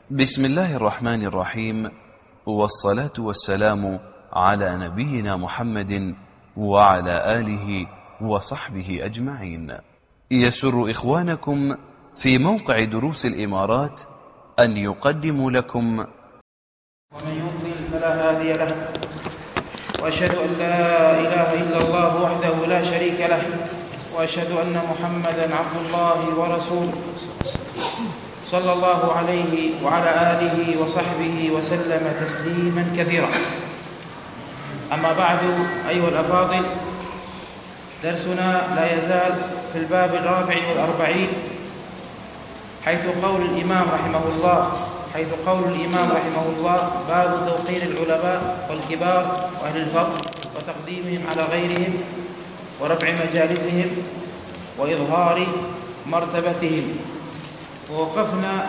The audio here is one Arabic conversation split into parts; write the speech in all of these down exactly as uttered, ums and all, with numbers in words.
بسم الله الرحمن الرحيم، والصلاة والسلام على نبينا محمد وعلى آله وصحبه أجمعين. يسر إخوانكم في موقع دروس الإمارات أن يقدموا لكم ومن يضلل فلا هادي له، وأشهد أن لا إله إلا الله وحده لا شريك له، وأشهد أن محمدًا عبد الله ورسوله صلى الله عليه وعلى آله وصحبه وسلم تسليمًا كثيرا. أما بعد، أيها الأفاضل، درسنا لا يزال في الباب الرابع والأربعين، حيث قول الإمام رحمه الله حيث قول الإمام رحمه الله باب توقير العلماء والكبار وأهل الفضل وتقديمهم على غيرهم ورفع مجالسهم وإظهار مرتبتهم. ووقفنا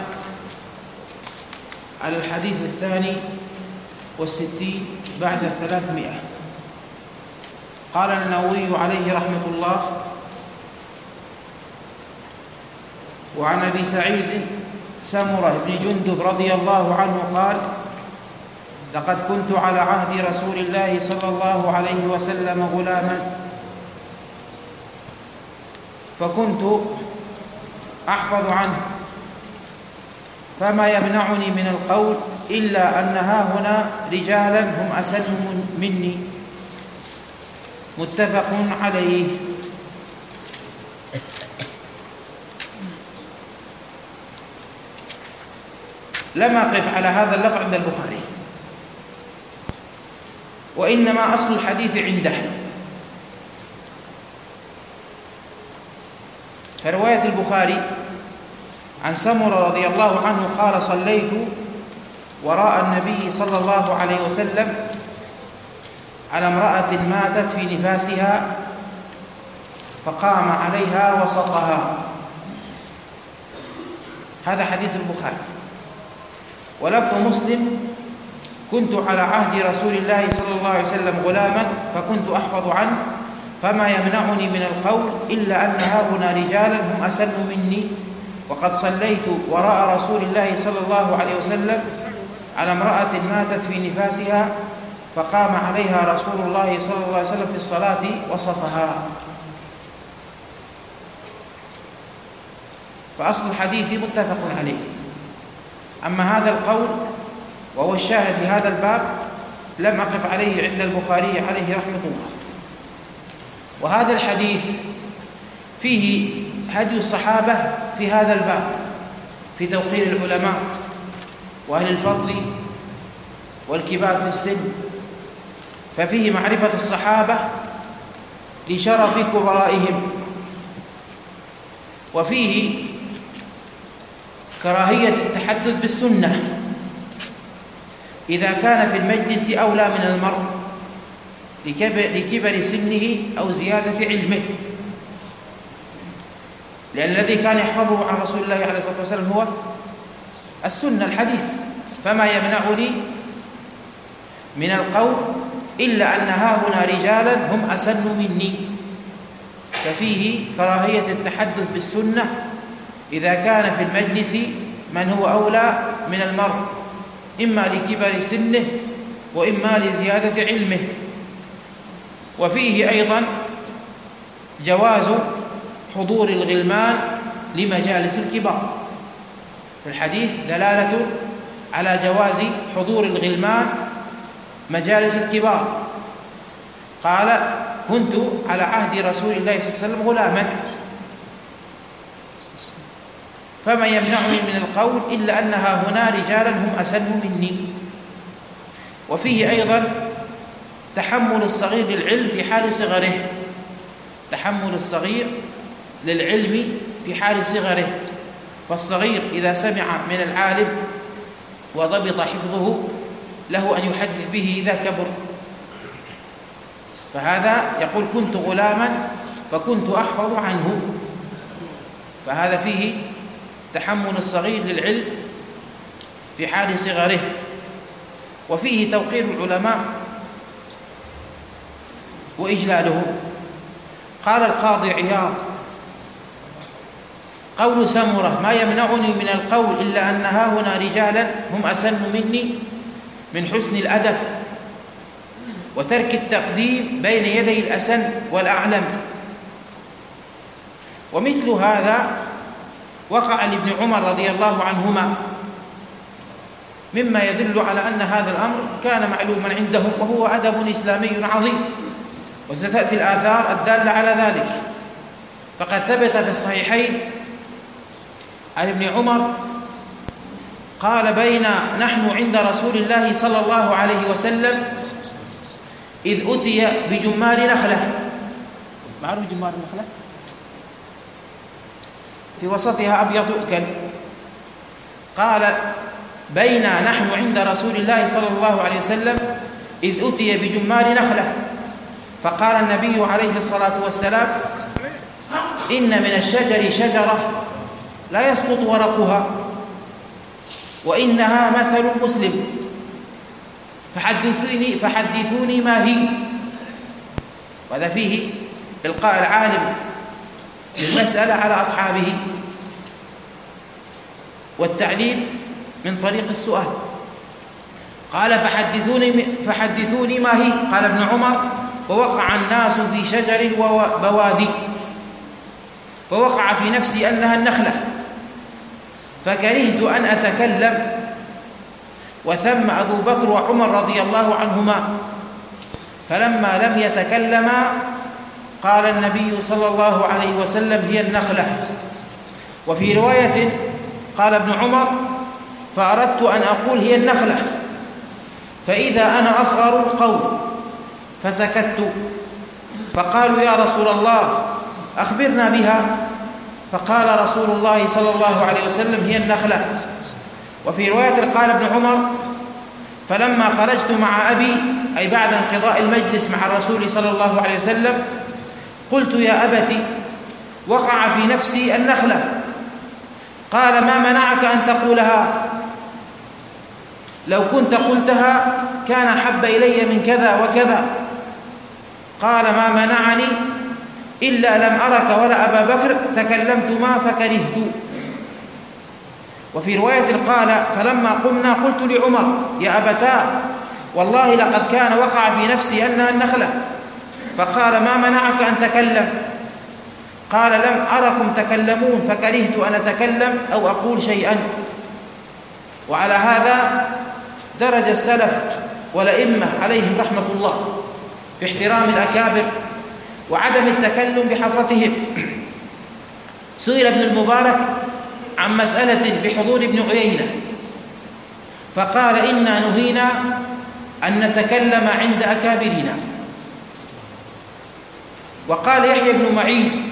على الحديث الثاني والستين بعد الثلاثمائة. قال النووي عليه رحمة الله: وعن أبي سعيد سمرة بن جندب رضي الله عنه قال: لقد كنت على عهد رسول الله صلى الله عليه وسلم غلاما، فكنت أحفظ عنه، فما يمنعني من القول إلا أن هاهنا رجالا هم أسن مني. متفق عليه. لم أقف على هذا اللفظ عند البخاري، وإنما أصل الحديث عنده. فرواية البخاري عن سمرة رضي الله عنه قال: صليت وراء النبي صلى الله عليه وسلم على امرأة ماتت في نفاسها، فقام عليها وسطها. هذا حديث البخاري. ولفظ مسلم: كنت على عهد رسول الله صلى الله عليه وسلم غلاما، فكنت أحفظ عنه، فما يمنعني من القول إلا أن هاهنا رجالا هم أسن مني، وقد صليت وراء رسول الله صلى الله عليه وسلم على امرأة ماتت في نفاسها، فقام عليها رسول الله صلى الله عليه وسلم في الصلاة وسطها. فأصل الحديث متفق عليه. أما هذا القول وهو الشاهد في هذا الباب لم أقف عليه عند البخاري عليه رحمة الله. وهذا الحديث فيه هدي الصحابة في هذا الباب في توقير العلماء وأهل الفضل والكبار في السن، ففيه معرفة الصحابة لشرف كبرائهم، وفيه كراهية التحدث بالسنة إذا كان في المجلس أولى من المرء لكبر سنه أو زيادة علمه، لأن الذي كان يحفظه عن رسول الله عليه الصلاة والسلام هو السنة، الحديث. فما يمنعني من القول إلا أن هاهنا رجالا هم أسن مني، ففيه كراهية التحدث بالسنة إذا كان في المجلس من هو أولى من المرء، إما لكبر سنه وإما لزيادة علمه. وفيه أيضا جواز حضور الغلمان لمجالس الكبار. في الحديث دلالة على جواز حضور الغلمان مجالس الكبار. قال: كنت على عهد رسول الله صلى الله عليه وسلم غلاما، فما يمنعني من القول إلا أنها هنا رجالا هم أسن مني. وفيه أيضا تحمل الصغير للعلم في حال صغره، تحمل الصغير للعلم في حال صغره. فالصغير إذا سمع من العالم وضبط حفظه له أن يحدث به إذا كبر. فهذا يقول: كنت غلاما فكنت أحفظ عنه، فهذا فيه تحمل الصغير للعلم في حال صغره. وفيه توقير العلماء وإجلالهم. قال القاضي عياض قول سمرة: ما يمنعني من القول إلا أن هاهنا رجالا هم أسن مني من حسن الأدب وترك التقديم بين يدي الأسن والأعلم. ومثل هذا وقع لابن عمر رضي الله عنهما، مما يدل على أن هذا الأمر كان معلوما عندهم، وهو أدب إسلامي عظيم، وستأتي الآثار الدالة على ذلك. فقد ثبت في الصحيحين عن ابن عمر قال: بين نحن عند رسول الله صلى الله عليه وسلم إذ أتي بجمار نخلة. معروف جمار النخلة؟ في وسطها أبيض يؤكل. قال: بين نحن عند رسول الله صلى الله عليه وسلم إذ أتي بجمار نخلة، فقال النبي عليه الصلاة والسلام: إن من الشجر شجرة لا يسقط ورقها وإنها مثل المسلم، فحدثوني, فحدثوني ما هي. وهذا فيه إلقاء العالم للمسألة على أصحابه، والتعليل من طريق السؤال. قال: فحدثوني, فحدثوني ما هي. قال ابن عمر: ووقع الناس في شجر وبوادي، ووقع في نفسي أنها النخلة، فكرهت أن أتكلم، وثم أبو بكر وعمر رضي الله عنهما، فلما لم يتكلما قال النبي صلى الله عليه وسلم: هي النخلة. وفي رواية قال ابن عمر: فأردت أن أقول هي النخلة، فإذا أنا أصغر القوم، فسكت، فقالوا: يا رسول الله أخبرنا بها. فقال رسول الله صلى الله عليه وسلم: هي النخلة. وفي رواية قال ابن عمر: فلما خرجت مع أبي، أي بعد انقضاء المجلس مع الرسول صلى الله عليه وسلم، قلت: يا أبت، وقع في نفسي النخلة. قال: ما منعك أن تقولها؟ لو كنت قلتها كان حب إلي من كذا وكذا. قال: ما منعني إلا لم أرك ولا أبا بكر تكلمتما فكرهت. وفي رواية قال: فلما قمنا قلت لعمر: يا أبتاه، والله لقد كان وقع في نفسي أنها النخلة. فقال: ما منعك أن تكلم؟ قال: لم أركم تكلمون فكرهت أن أتكلم أو أقول شيئا. وعلى هذا درج السلف والأئمة عليهم رحمة الله في احترام الأكابر وعدم التكلم بحضرتهم. سئل ابن المبارك عن مسألة بحضور ابن عيينة، فقال: إنا نهينا أن نتكلم عند أكابرنا. وقال يحيى بن معين: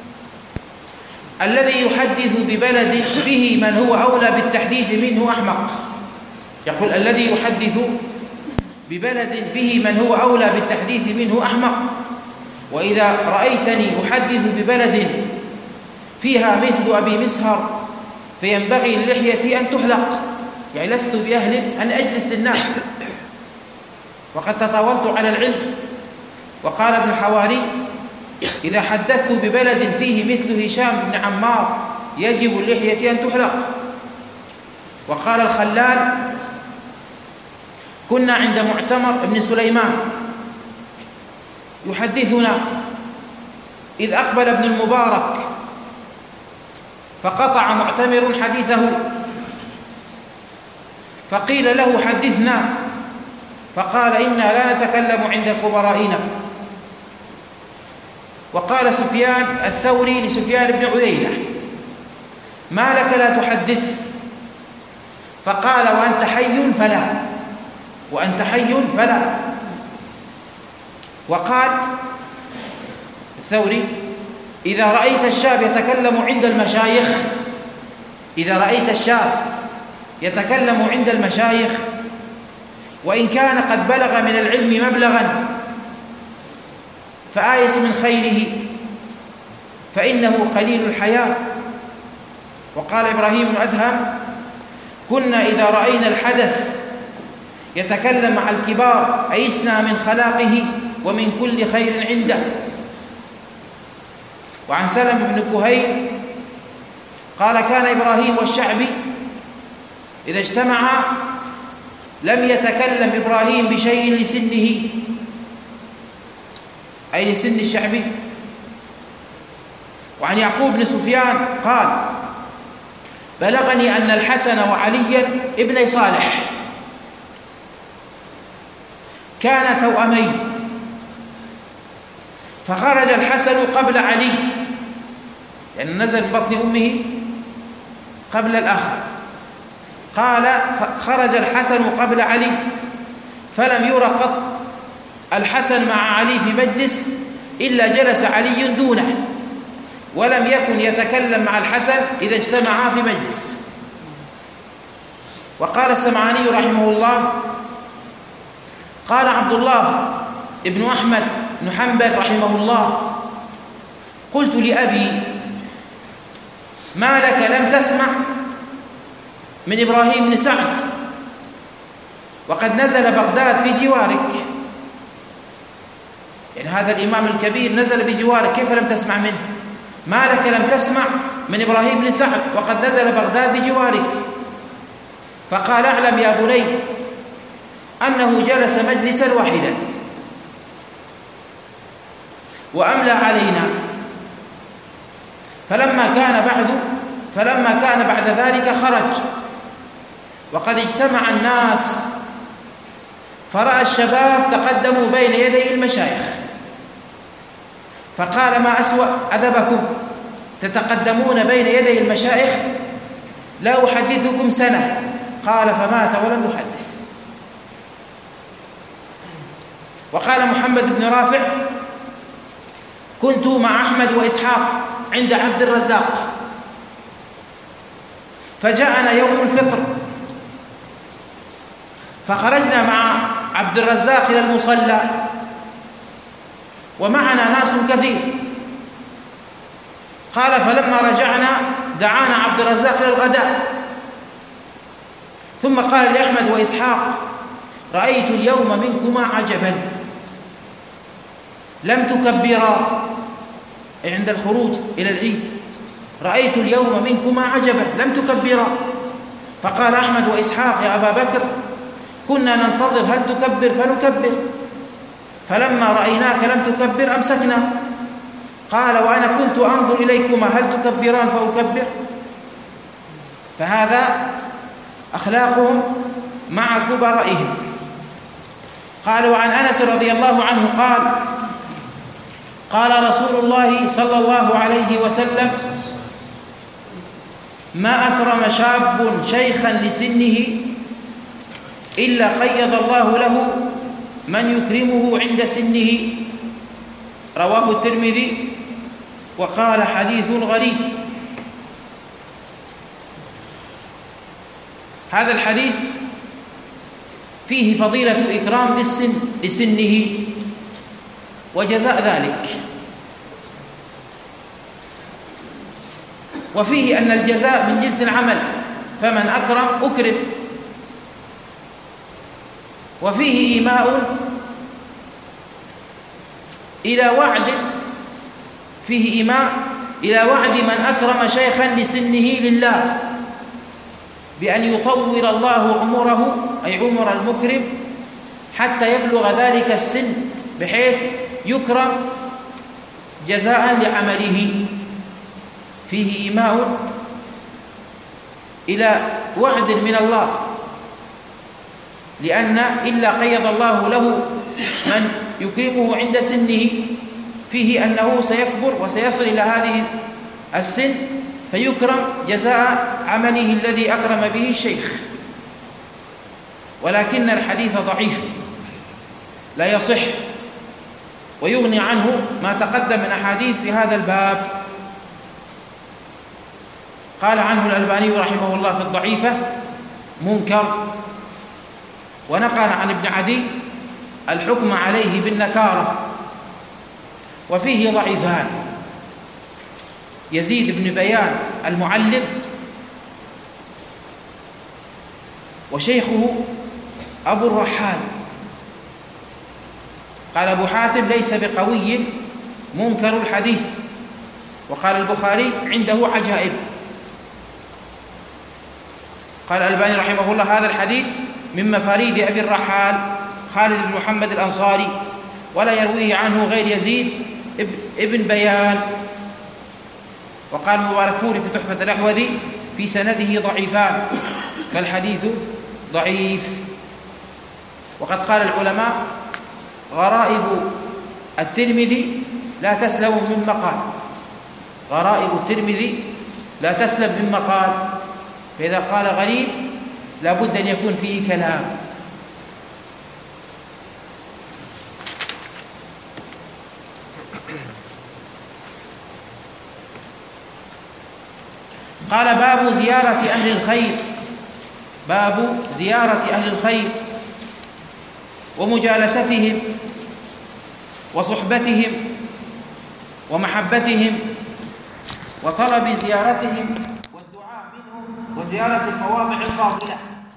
الذي يحدث ببلد به من هو أولى بالتحديث منه أحمق. يقول: الذي يحدث ببلد به من هو أولى بالتحديث منه أحمق. وإذا رأيتني أحدث ببلد فيها مثل أبي مسهر فينبغي للحية أن تحلق، يعني لست بأهل أن أجلس للناس، وقد تطاولت على العلم. وقال ابن الحواري: إذا حدثت ببلد فيه مثل هشام بن عمار يجب اللحية أن تحلق. وقال الخلال: كنا عند معتمر ابن سليمان يحدثنا إذ أقبل ابن المبارك فقطع معتمر حديثه، فقيل له: حدثنا. فقال: إنا لا نتكلم عند كبرائنا. وقال سفيان الثوري لسفيان بن عيينة: ما لك لا تحدث؟ فقال: وأنت حي فلا، وأنت حي فلا. وقال الثوري: إذا رأيت الشاب يتكلم عند المشايخ إذا رأيت الشاب يتكلم عند المشايخ وإن كان قد بلغ من العلم مبلغا فآيس من خيره فإنه قليل الحياء. وقال إبراهيم بن أدهم: كنا إذا رأينا الحدث يتكلم مع الكبار أيسنا من خلاقه ومن كل خير عنده. وعن سلم بن كهيل قال كان إبراهيم والشعبي إذا اجتمعا لم يتكلم إبراهيم بشيء لسنه، أي لسن الشعبي. وعن يعقوب بن سفيان قال بلغني أن الحسن وعليا ابني صالح كان توأمين، فخرج الحسن قبل علي، يعني نزل من بطن أمه قبل الآخر. قال خرج الحسن قبل علي فلم ير قط الحسن مع علي في مجلس إلا جلس علي دونه، ولم يكن يتكلم مع الحسن إذا اجتمعا في مجلس. وقال السمعاني رحمه الله قال عبد الله ابن أحمد بن حنبل رحمه الله قلت لأبي ما لك لم تسمع من إبراهيم بن سعد وقد نزل بغداد في جوارك؟ يعني هذا الإمام الكبير نزل بجوارك، كيف لم تسمع منه؟ ما لك لم تسمع من إبراهيم بن سعد وقد نزل بغداد بجوارك؟ فقال اعلم يا بني أنه جلس مجلسا واحدا وأملى علينا، فلما كان بعد فلما كان بعد ذلك خرج وقد اجتمع الناس، فرأى الشباب تقدموا بين يدي المشايخ فقال ما أسوأ أدبكم تتقدمون بين يدي المشايخ؟ لا أحدثكم سنة. قال فمات ولم يحدث. وقال محمد بن رافع كنت مع أحمد وإسحاق عند عبد الرزاق فجاءنا يوم الفطر فخرجنا مع عبد الرزاق إلى المصلى ومعنا ناس كثير. قال فلما رجعنا دعانا عبد الرزاق إلى الغداء، ثم قال لأحمد وإسحاق رأيت اليوم منكما عجبا لم تكبرا عند الخروج إلى العيد، رأيت اليوم منكما عجبا لم تكبرا. فقال أحمد وإسحاق يا أبا بكر كنا ننتظر هل تكبر فنكبر، فلما رأيناك لم تكبر أمسكنا. قال وأنا كنت أنظر إليكما هل تكبران فأكبر. فهذا أخلاقهم مع كبرائهم. قال وعن أنس رضي الله عنه قال قال رسول الله صلى الله عليه وسلم ما أكرم شاب شيخا لسنه إلا قيض الله له من يكرمه عند سنه. رواه الترمذي وقال حديث غريب. هذا الحديث فيه فضيلة إكرام للسن لسنه وجزاء ذلك، وفيه أن الجزاء من جنس العمل، فمن أكرم أكرم. وفيه إيماء إلى وعد فيه إيماء إلى وعد من أكرم شيخا لسنه لله بأن يطول الله عمره، أي عمر المكرم، حتى يبلغ ذلك السن بحيث يكرم جزاء لعمله. فيه إيماء إلى وعد من الله، لأن إلا قيض الله له من يكرمه عند سنه، فيه أنه سيكبر وسيصل إلى هذه السن فيكرم جزاء عمله الذي أكرم به الشيخ. ولكن الحديث ضعيف لا يصح، ويغني عنه ما تقدم من أحاديث في هذا الباب. قال عنه الألباني رحمه الله في الضعيفة منكر، ونقل عن ابن عدي الحكم عليه بالنكارة. وفيه ضعيفان: يزيد بن بيان المعلم، وشيخه أبو الرحال. قال أبو حاتم ليس بقوي منكر الحديث. وقال البخاري عنده عجائب. قال الألباني رحمه الله: هذا الحديث من مفاريد أبي الرحال خالد بن محمد الأنصاري، ولا يرويه عنه غير يزيد ابن بيان. وقال المباركفوري في تحفة الأحوذي: في سنده ضعيفان، فالحديث ضعيف. وقد قال العلماء: غرائب الترمذي لا تسلم من مقال، غرائب الترمذي لا تسلم من مقال، فإذا قال غريب لا بد أن يكون فيه كلام. قال: باب زيارة أهل الخير، باب زيارة أهل الخير ومجالستهم وصحبتهم ومحبتهم وطلب زيارتهم والدعاء منهم وزيارة المواضع الفاضلة.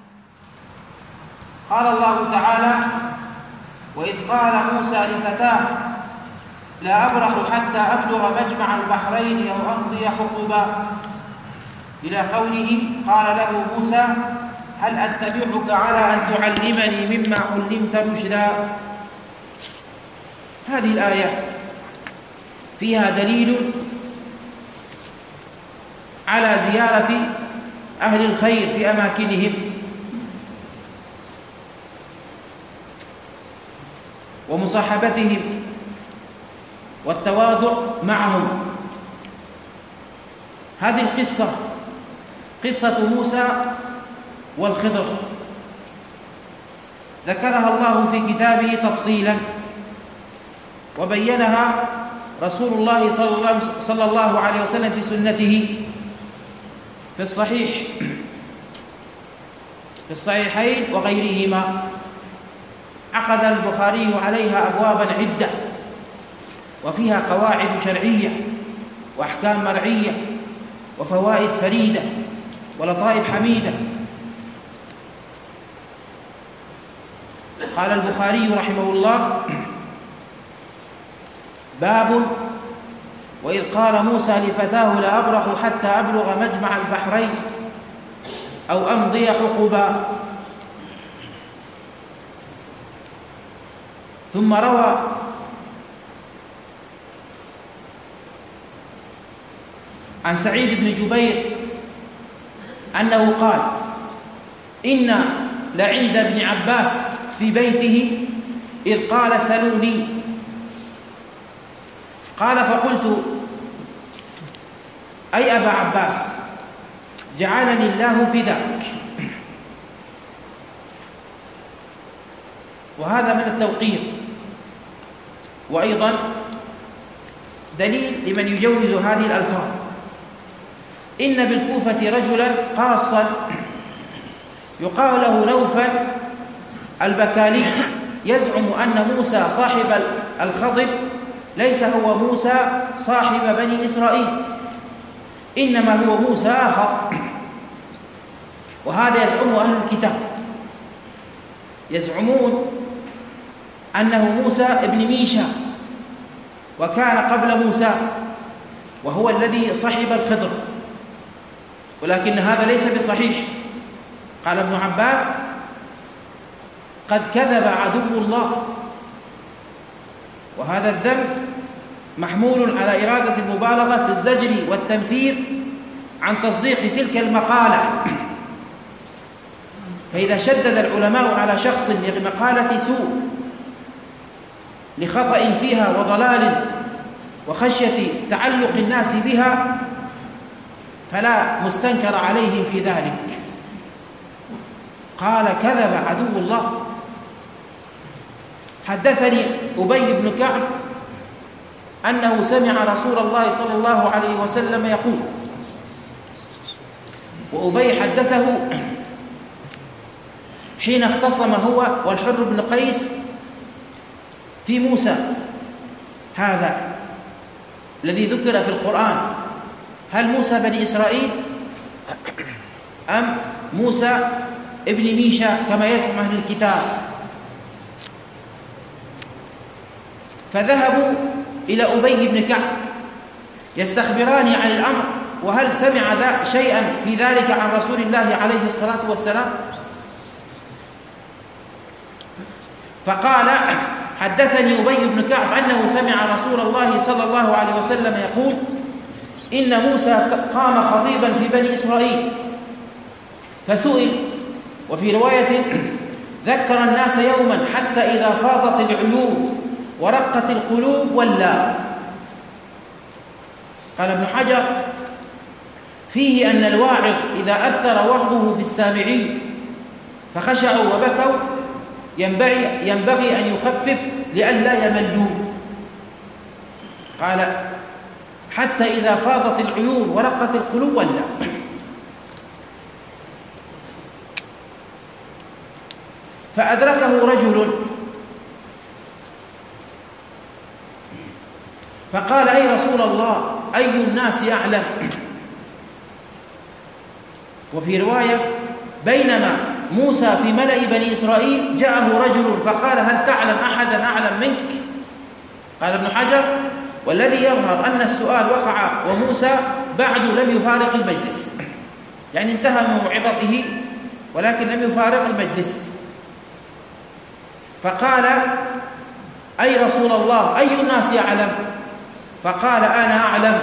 قال الله تعالى: وإذ قال موسى لفتاه لا أبرح حتى أبلغ مجمع البحرين أو أمضي حقبا، إلى قوله: قال له موسى هل أتبعك على أن تعلمني مما علمت رشدا. هذه الآية فيها دليل على زيارة أهل الخير في أماكنهم ومصاحبتهم والتواضع معهم. هذه القصة قصة موسى والخضر ذكرها الله في كتابه تفصيلا، وبينها رسول الله صلى الله عليه وسلم في سنته في الصحيح في الصحيحين وغيرهما. عقد البخاري عليها أبوابا عدة، وفيها قواعد شرعية وأحكام مرعية وفوائد فريدة ولطائف حميدة. قال البخاري رحمه الله: باب وإذ قال موسى لفتاه لا أبرح حتى أبلغ مجمع البحرين أو أمضي حقبا. ثم روى عن سعيد بن جبير أنه قال: إن لعند ابن عباس في بيته إذ قال سلوني، قال فقلت أي أبا عباس جعلني الله في ذاك. وهذا من التوقير، وأيضا دليل لمن يجوز هذه الألفاظ. إن بالكوفة رجلا قاصا يقال له نوفل البكالي يزعم أن موسى صاحب الخضر ليس هو موسى صاحب بني إسرائيل، إنما هو موسى آخر. وهذا يزعمه أهل الكتاب، يزعمون أنه موسى ابن ميشا، وكان قبل موسى وهو الذي صحب الخضر، ولكن هذا ليس بصحيح. قال ابن عباس: قد كذب عدو الله. وهذا الذنب محمول على إرادة المبالغة في الزجر والتنفير عن تصديق تلك المقالة. فإذا شدد العلماء على شخص لمقالة سوء لخطأ فيها وضلال وخشية تعلق الناس بها فلا مستنكر عليهم في ذلك. قال: كذب عدو الله. حدثني أبي بن كعب أنه سمع رسول الله صلى الله عليه وسلم يقول، وأبي حدثه حين اختصم هو والحر بن قيس في موسى هذا الذي ذكر في القرآن، هل موسى بني إسرائيل أم موسى ابن ميشا كما يسمى أهل الكتاب؟ فذهبوا إلى أبي بن كعب يستخبران عن الأمر وهل سمع ذا شيئا في ذلك عن رسول الله عليه الصلاة والسلام؟ فقال حدثني أبي بن كعب أنه سمع رسول الله صلى الله عليه وسلم يقول إن موسى قام خطيبا في بني إسرائيل فسئل، وفي رواية ذكر الناس يوما حتى إذا فاضت العيون ورقت القلوب ولى. قال ابن حجر فيه أن الواعظ إذا أثر وعظه في السامعين فخشعوا وبكوا ينبغي, ينبغي أن يخفف لئلا يملوا. قال حتى إذا فاضت العيون ورقت القلوب ولى. فأدركه رجل فقال أي رسول الله أي الناس أعلم؟ وفي رواية بينما موسى في ملأ بني إسرائيل جاءه رجل فقال هل تعلم أحدا أعلم منك؟ قال ابن حجر والذي يظهر أن السؤال وقع وموسى بعد لم يفارق المجلس، يعني انتهى من موعظته ولكن لم يفارق المجلس. فقال أي رسول الله أي الناس يعلم؟ فقال أنا أعلم.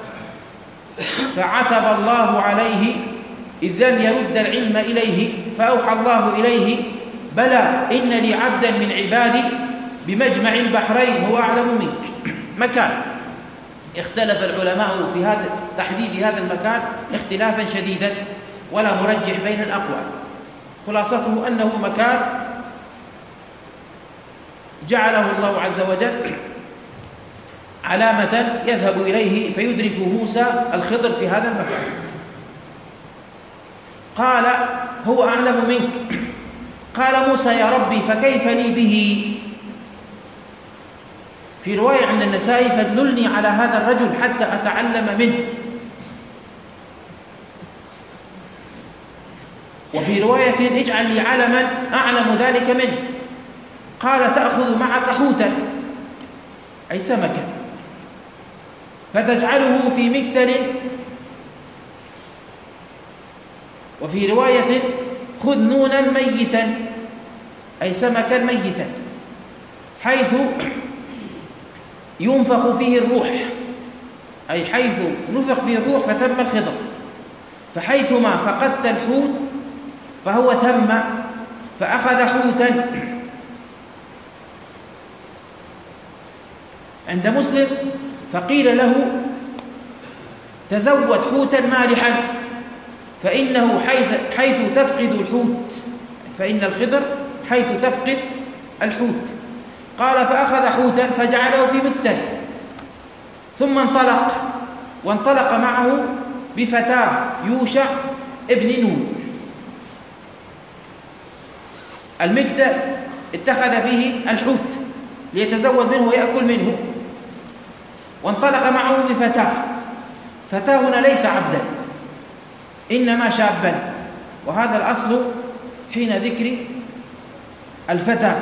فعتب الله عليه إذ لم يرد العلم إليه، فأوحى الله إليه بلى إن لي عبدا من عبادي بمجمع البحرين هو أعلم منك. مكان اختلف العلماء في هذا تحديد هذا المكان اختلافا شديدا ولا مرجح بين الأقوال، خلاصته أنه مكان جعله الله عز وجل علامة يذهب إليه فيدرك موسى الخضر في هذا المكان. قال هو أعلم منك. قال موسى يا ربي فكيف لي به؟ في رواية عند النسائي فادللني على هذا الرجل حتى أتعلم منه. وفي رواية اجعل لي علما أعلم ذلك منه. قال تأخذ معك حوتا أي سمكا فتجعله في مكتل. وفي رواية خذ نونا ميتا أي سمكا ميتا حيث ينفخ فيه الروح، أي حيث نفخ فيه الروح فثم الخضر، فحيثما فقدت الحوت فهو ثم، فأخذ حوتا. عند مسلم فقيل له تزود حوتا مالحا فإنه حيث, حيث تفقد الحوت، فإن الخضر حيث تفقد الحوت. قال فأخذ حوتا فجعله في مكتل ثم انطلق، وانطلق معه بفتاه يوشع ابن نون. المكتل اتخذ فيه الحوت ليتزود منه ويأكل منه، وانطلق معه بفتاه. فتاه هنا ليس عبدا إنما شابا، وهذا الأصل حين ذكر الفتى.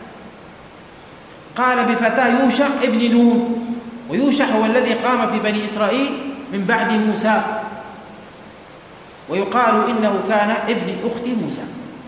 قال بفتاه يوشع ابن نون، ويوشع هو الذي قام في بني إسرائيل من بعد موسى، ويقال إنه كان ابن أخت موسى.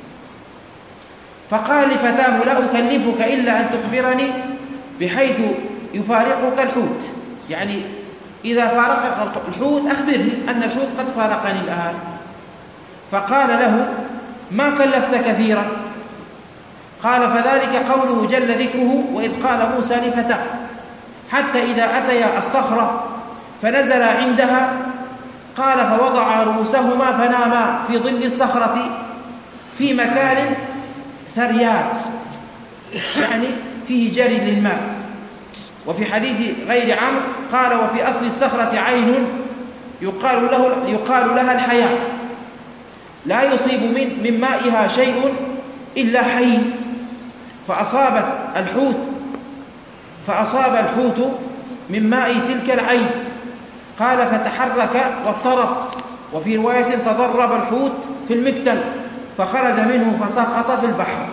فقال لفتاه لا أكلفك إلا أن تخبرني بحيث يفارقك الحوت، يعني إذا فارقك الحوت أخبرني أن الحوت قد فارقني الآن. فقال له ما كلفت كثيرا؟ قال فذلك قوله جل ذكره وإذ قال موسى لفتاه حتى إذا أتيا الصخرة فنزل عندها قال فوضع رؤوسهما فناما في ظل الصخرة في مكان ثريان، يعني فيه جري للماء. وفي حديث غير عمرو قال وفي أصل الصخرة عين يقال, له يقال لها الحياة لا يصيب من, من مائها شيء إلا حي، فأصابت الحوت فأصاب الحوت من ماء تلك العين. قال فتحرك واضطرب. وفي رواية تضرب الحوت في المكتل فخرج منه فسقط في البحر،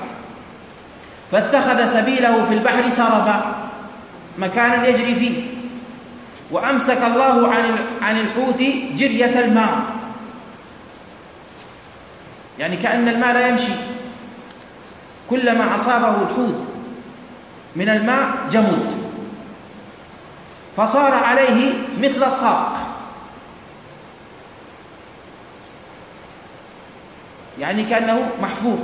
فاتخذ سبيله في البحر سربا مكانا يجري فيه. وأمسك الله عن الحوت جرية الماء، يعني كأن الماء لا يمشي، كلما أصابه الحوت من الماء جمد، فصار عليه مثل الطاق، يعني كأنه محفور.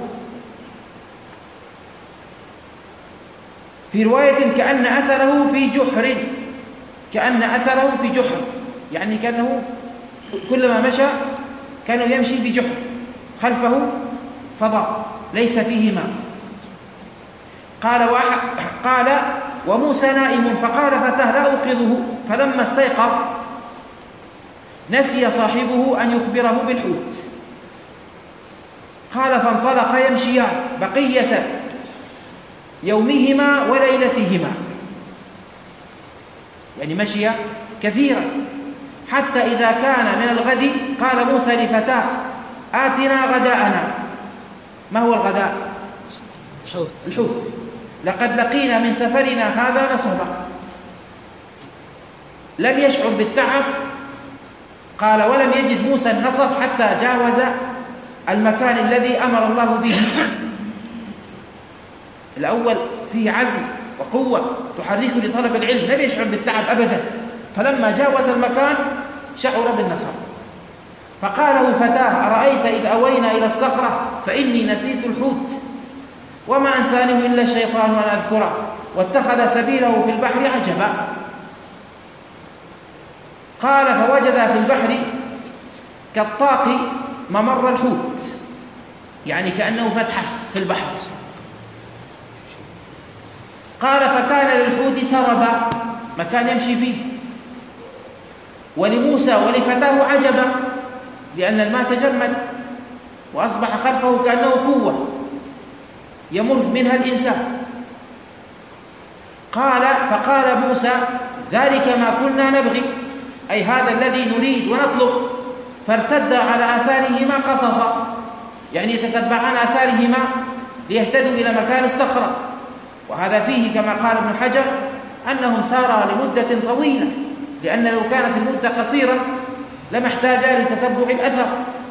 في رواية كأن أثره في جحر، كأن أثره في جحر، يعني كأنه كلما مشى كانه يمشي بجحر، خلفه فضاء ليس فيه ماء. قال قال وموسى نائم، فقال فتاه لا أوقظه، فلما استيقظ نسي صاحبه أن يخبره بالحوت. قال فانطلق يمشيان بقية يومهما وليلتهما، يعني مشي كثيرا، حتى إذا كان من الغد قال موسى لفتاه آتنا غداءنا. ما هو الغداء؟ الحوت. الحوت. لقد لقينا من سفرنا هذا نصبا. لم يشعر بالتعب، قال ولم يجد موسى النصب حتى جاوز المكان الذي أمر الله به. الأول فيه عزم وقوة تحركه لطلب العلم، لم يشعر بالتعب أبدا، فلما جاوز المكان شعر بالنصب. فقال له فتاه أرأيت إذ أوينا إلى الصخرة فإني نسيت الحوت وما أنسانه إلا الشيطان أن أذكره واتخذ سبيله في البحر عجبا. قال فوجد في البحر كالطاق ممر الحوت، يعني كأنه فتحة في البحر. قال فكان للحوت سربا، مكان يمشي فيه، ولموسى ولفتاه عجبا، لأن الماء تجمد وأصبح خلفه كأنه قوة يمر منها الإنسان. قال فقال موسى ذلك ما كنا نبغي، أي هذا الذي نريد ونطلب. فارتد على آثارهما قصصا، يعني يتتبعان آثارهما ليهتدوا إلى مكان الصخرة. وهذا فيه كما قال ابن حجر أنهم سارا لمدة طويلة، لأن لو كانت المدة قصيرة لما احتاجا لتتبع الأثر.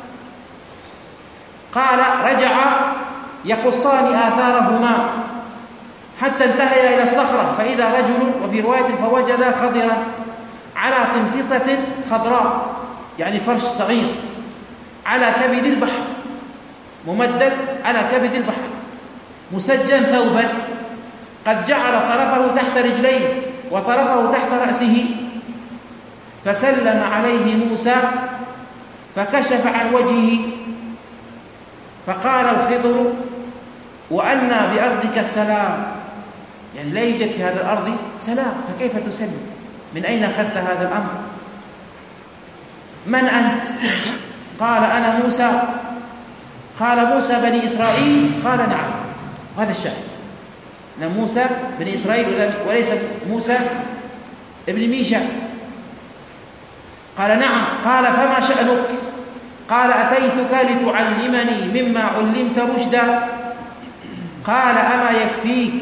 قال رجعا يقصان آثارهما حتى انتهيا إلى الصخرة، فإذا رجل، وفي رواية فوجدا خضرا على تنفسة خضراء، يعني فرش صغير على كبد البحر، ممدد على كبد البحر، مسجا ثوبا قد جعل طرفه تحت رجليه وطرفه تحت رأسه. فسلم عليه موسى فكشف عن وجهه، فقال الخضر وأنى بأرضك السلام، يعني لا يوجد في هذه الأرض سلام، فكيف تسلم؟ من أين أخذت هذا الأمر؟ من أنت؟ قال أنا موسى. قال موسى بني إسرائيل؟ قال نعم. وهذا الشاهد أن موسى بني إسرائيل وليس موسى ابن ميشا. قال نعم. قال فما شأنك؟ قال أتيتك لتعلمني مما علمت رشدا. قال أما يكفيك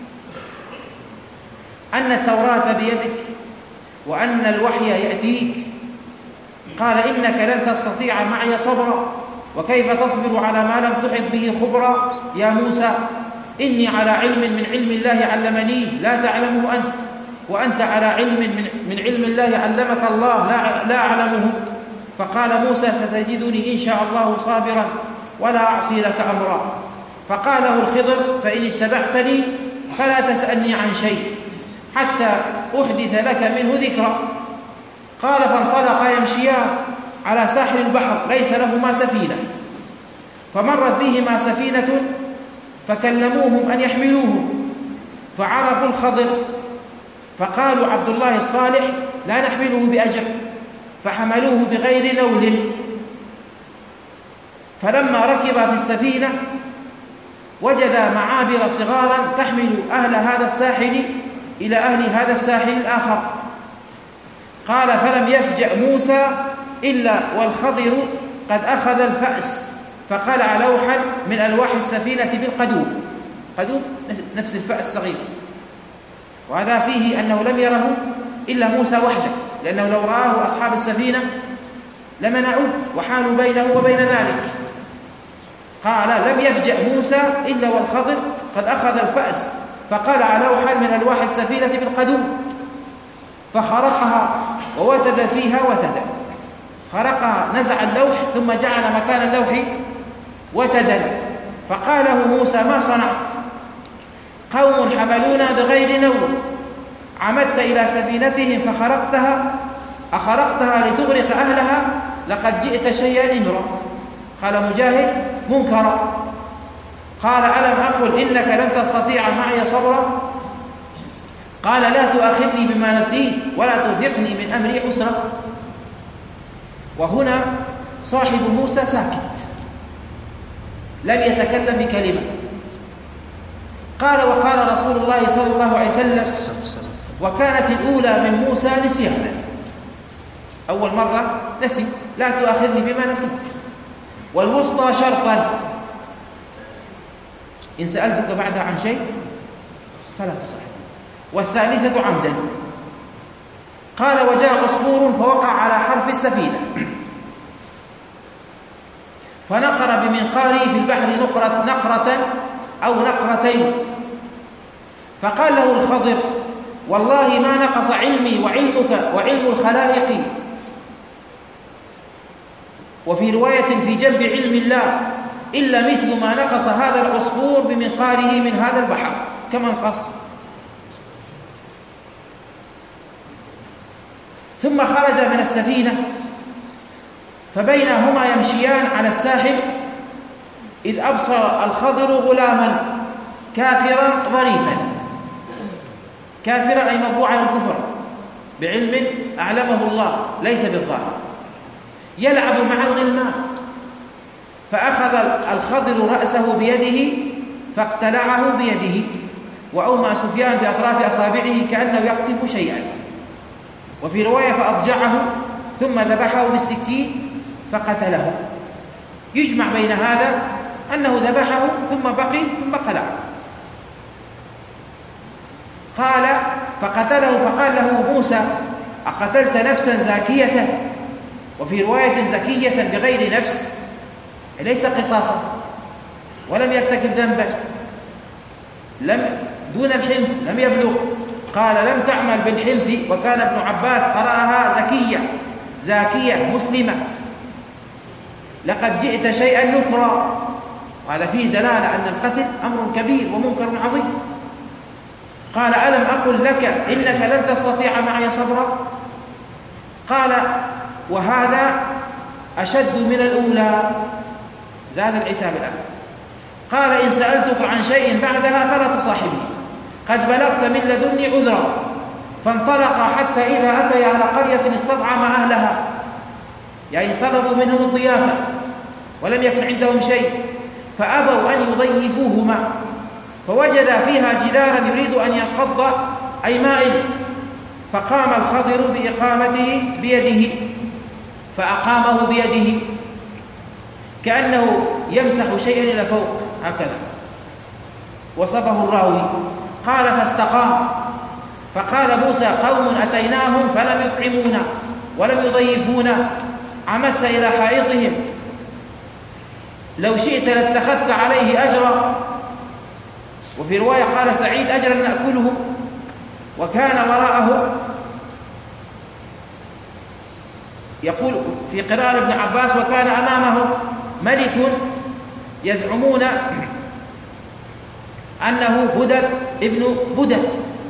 أن التوراة بيدك وأن الوحي يأتيك؟ قال إنك لن تستطيع معي صبرا، وكيف تصبر على ما لم تحط به خبرا يا موسى؟ إني على علم من علم الله علمني لا تعلمه أنت، وأنت على علم من, من علم الله علمك الله لا, لا أعلمه. فقال موسى ستجدني إن شاء الله صابرا ولا أعصي لك أمرا. فقال له الخضر فإن اتبعتني فلا تسألني عن شيء حتى أحدث لك منه ذكرا. قال فانطلقا يمشيان على ساحل البحر ليس لهما سفينة، فمرت بهما سفينة فكلموهم أن يحملوهم، فعرفوا الخضر فقالوا عبد الله الصالح لا نحمله بأجر، فحملوه بغير نول. فلما ركب في السفينة وجد معابر صغارا تحمل أهل هذا الساحل إلى أهل هذا الساحل الآخر. قال فلم يفجأ موسى إلا والخضر قد أخذ الفأس فقلع لوحا من ألواح السفينة بالقدوم. قدوم نفس الفأس الصغير، وهذا فيه أنه لم يره إلا موسى وحده، لأنه لو رآه أصحاب السفينة لمنعوه وحالوا بينه وبين ذلك. قال لم يفجأ موسى إلا والخضر قد أخذ الفأس فقلع لوحا من ألواح السفينة بالقدوم فخرقها ووتد فيها وتدا. خرقها، نزع اللوح ثم جعل مكان اللوح وتدا. فقال له موسى ما صنعت؟ قوم حملونا بغير نور، عمدت إلى سفينتهم فخرقتها، أخرقتها لتغرق أهلها؟ لقد جئت شيئا إمرا. قال مجاهد منكرا. قال ألم أقل إنك لن تستطيع معي صبرا؟ قال لا تؤاخذني بما نسيت ولا ترهقني من أمري عسرا. وهنا صاحب موسى ساكت لم يتكلم بكلمة. قال وقال رسول الله صلى الله عليه وسلم وكانت الأولى من موسى نسيانا، أول مرة نسي لا تؤاخذني بما نسيت، والوسطى شرطا إن سألتك بعدها عن شيء فلا تصح، والثالثة عمدا. قال وجاء عصفور فوقع على حرف السفينة فنقر بمنقاره في البحر نقرة نقرة أو نقرتين. فقال له الخضر والله ما نقص علمي وعلمك وعلم الخلائق. وفي رواية في جنب علم الله إلا مثل ما نقص هذا العصفور بمنقاره من هذا البحر كما انقص. ثم خرج من السفينة فبينهما يمشيان على الساحل إذ أبصر الخضر غلاما كافرا ظريفا. كافرا أي مطبوع على الكفر بعلم أعلمه الله ليس بالظاهر، يلعب مع الغلمان. فأخذ الخضر رأسه بيده فاقتلعه بيده، وأومأ سفيان بأطراف أصابعه كأنه يقطف شيئا. وفي رواية فأضجعه ثم ذبحه بالسكين فقتله. يجمع بين هذا أنه ذبحه ثم بقي ثم قلعه. قال فقتله فقال له موسى أقتلت نفسا زاكية، وفي رواية زكية بغير نفس، ليس قصاصا ولم يرتكب ذنبا، لم دون الحنث لم يبلغ. قال لم تعمل بالحنث، وكان ابن عباس قرأها زكية زاكية مسلمة. لقد جئت شيئا نكرا، وهذا فيه دلالة أن القتل أمر كبير ومنكر عظيم. قال ألم أقل لك إنك لن تستطيع معي صبرا؟ قال وهذا أشد من الأولى، زاد العتاب الآن. قال إن سألتك عن شيء بعدها فلا تصاحبني، قد بلغت من لدني عذرا. فانطلقا حتى إذا أتيا على قرية استطعم أهلها، يعني طلبوا منهم الضيافة ولم يكن عندهم شيء، فأبوا أن يضيفوهما، فوجد فيها جدارا يريد أن ينقض أي مائل، فقام الخضر بإقامته بيده فأقامه بيده كأنه يمسح شيئا إلى فوق هكذا، وصفه الراوي. قال فاستقام. فقال موسى قوم أتيناهم فلم يطعمونا ولم يضيفونا، عمدت إلى حائطهم، لو شئت لاتخذت عليه أجرا. وفي رواية قال سعيد أجرا نأكله. وكان وراءه، يقول في قراءة ابن عباس وكان أمامه ملك يزعمون أنه بدر ابن بدر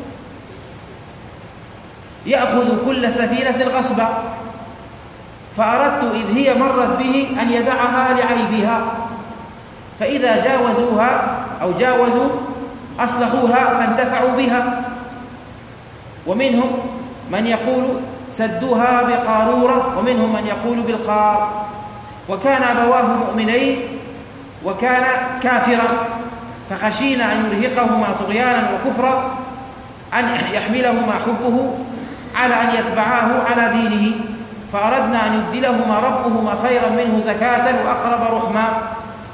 يأخذ كل سفينة غصبا، فأردت إذ هي مرت به أن يدعها لعيبها، فإذا جاوزوها أو جاوزوا أصلحوها فانتفعوا بها. ومنهم من يقول سدوها بقارورة، ومنهم من يقول بالقار. وكان أبواه مؤمنين وكان كافرا، فخشينا أن يرهقهما طغيانا وكفرا، أن يحملهما حبه على أن يتبعاه على دينه، فأردنا أن يبدلهما ربهما خيرا منه زكاة وأقرب رحما.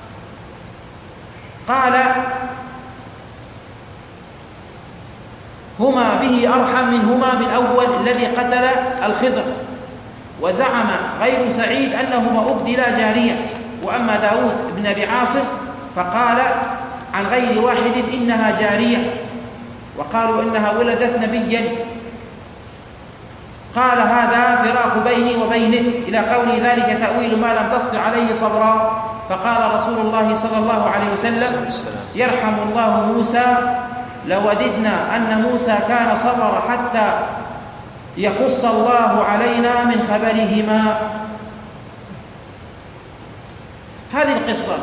قال هما به أرحم منهما بالأول الذي قتل الخضر. وزعم غير سعيد أنهما أبدلا جارية. وأما داود بن أبي عاصم فقال عن غير واحد إنها جارية، وقالوا إنها ولدت نبيا. قال هذا فراق بيني وبينك إلى قول ذلك تأويل ما لم تستطع عليه صبرا. فقال رسول الله صلى الله عليه وسلم يرحم الله موسى لوددنا أن موسى كان صبر حتى يقص الله علينا من خبرهما. هذه القصة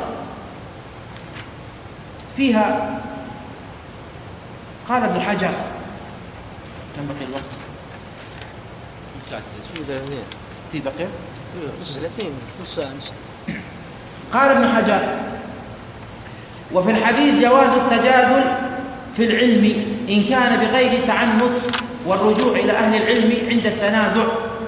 فيها قال ابن حجر كم بقي الوقت؟ في بقي ثلاثين. قال ابن حجر وفي الحديث جواز التجادل في العلم إن كان بغير تعنت والرجوع إلى أهل العلم عند التنازع.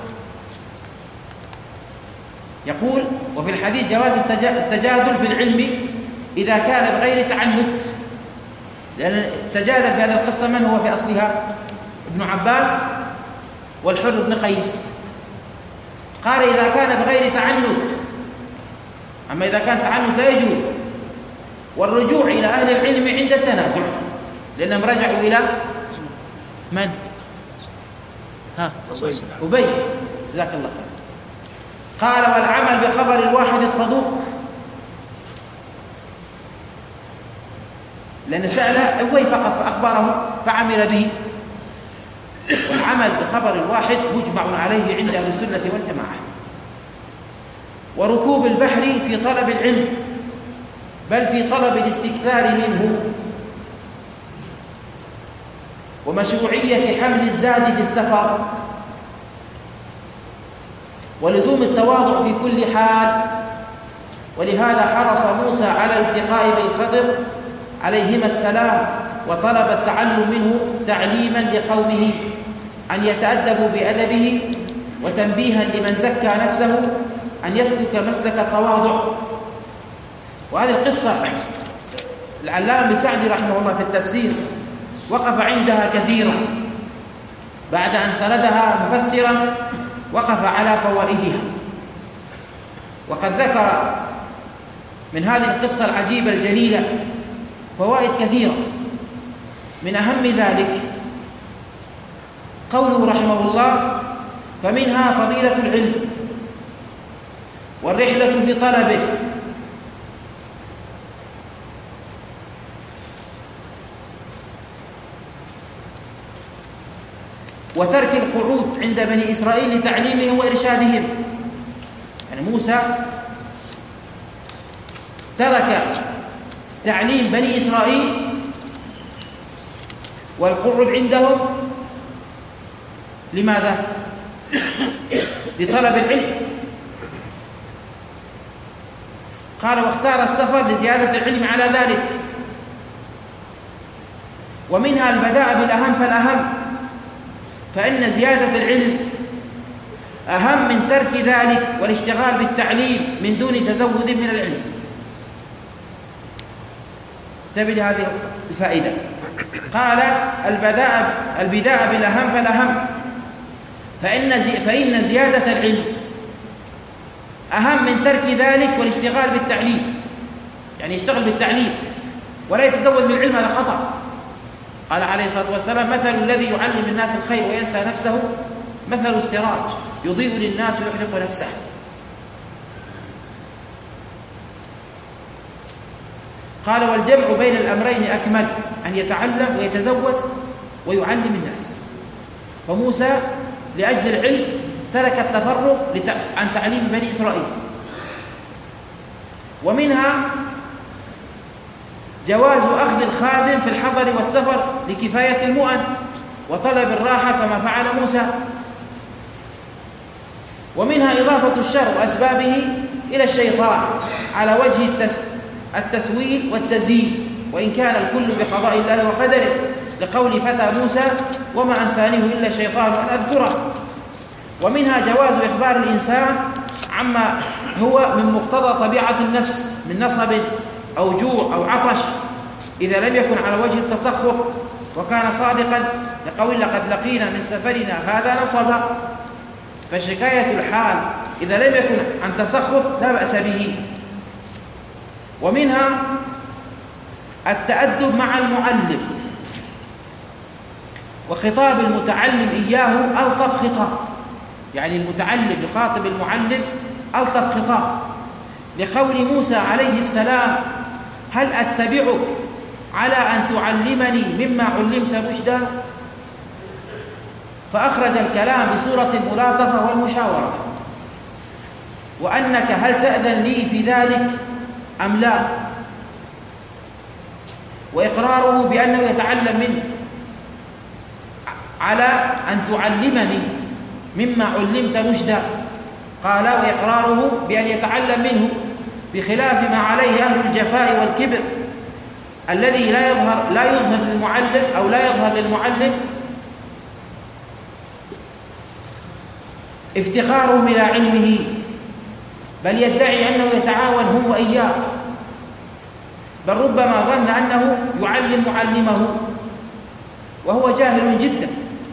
يقول وفي الحديث جواز التجادل في العلم إذا كان بغير تعنت، لأن تجادل في هذه القصة من هو في أصلها؟ ابن عباس والحر بن قيس. قال إذا كان بغير تعنت، أما إذا كان تعنت لا يجوز. والرجوع إلى أهل العلم عند التنازع، لأنهم رجعوا إلى من؟ ها أبي، جزاك الله خير. قال والعمل بخبر الواحد الصدوق، لأن سأل أبي فقط فأخبره فعمل به. والعمل بخبر الواحد مجمع عليه عند أهل السنة والجماعة. وركوب البحر في طلب العلم، بل في طلب الاستكثار منه. ومشروعية حمل الزاد في السفر، ولزوم التواضع في كل حال. ولهذا حرص موسى على الالتقاء بالخضر عليهما السلام، وطلب التعلم منه تعليما لقومه أن يتأدبوا بأدبه، وتنبيها لمن زكى نفسه أن يسلك مسلك التواضع. وهذه القصة العلامة بسعدي رحمه الله في التفسير وقف عندها كثيرا، بعد أن سردها مفسرا وقف على فوائدها. وقد ذكر من هذه القصة العجيبة الجليلة فوائد كثيرة، من أهم ذلك قوله رحمه الله فمنها فضيلة العلم والرحلة في طلبه، وترك القعود عند بني إسرائيل لتعليمهم وإرشادهم. يعني موسى ترك تعليم بني إسرائيل والقعود عندهم لماذا؟ لطلب العلم. قال واختار السفر لزيادة العلم على ذلك. ومنها البداء بالأهم فالأهم، فإن زيادة العلم أهم من ترك ذلك والاشتغال بالتعليم من دون تزود من العلم. انتبه لهذه الفائدة. قال البداء البداء بالأهم فالأهم، فإن زي فإن زيادة العلم أهم من ترك ذلك والاشتغال بالتعليم. يعني يشتغل بالتعليم ولا يتزود من العلم، هذا خطأ. قال عليه الصلاة والسلام مثل الذي يعلم الناس الخير وينسى نفسه مثل السراج يضيء للناس ويحرق نفسه. قال والجمع بين الأمرين أكمل، أن يتعلم ويتزود ويعلم الناس. فموسى لأجل العلم ترك التفرغ عن تعليم بني إسرائيل. ومنها جواز أخذ الخادم في الحضر والسفر لكفاية المؤن وطلب الراحة كما فعل موسى. ومنها إضافة الشر وأسبابه إلى الشيطان على وجه التس... التسويل والتزيين، وإن كان الكل بقضاء الله وقدره، لقول فتى موسى وما أنسانيه إلا الشيطان أن أذكره. ومنها جواز إخبار الإنسان عما هو من مقتضى طبيعة النفس من نصب أو جوع أو عطش إذا لم يكن على وجه التسخط وكان صادقا لقول لقد لقينا من سفرنا هذا نصبا. فشكاية الحال إذا لم يكن عن تسخط لا بأس به. ومنها التأدب مع المعلم، وخطاب المتعلم إياه ألطف خطاب، يعني المتعلم يخاطب المعلم ألطف خطاب، لقول موسى عليه السلام: هل أتبعك على أن تعلمني مما علمت رشدا؟ فأخرج الكلام بصورة الملاطفة والمشاورة، وأنك هل تأذن لي في ذلك أم لا، وإقراره بأنه يتعلم منه على أن تعلمني مما علمت رشدا، قال وإقراره بأن يتعلم منه، بخلاف ما عليه أهل الجفاء والكبر الذي لا يظهر لا يظهر للمعلم أو لا يظهر للمعلم افتقارهم إلى علمه، بل يدعي أنه يتعاون هو وإياه، بل ربما ظن أنه يعلم معلمه وهو جاهل جدا.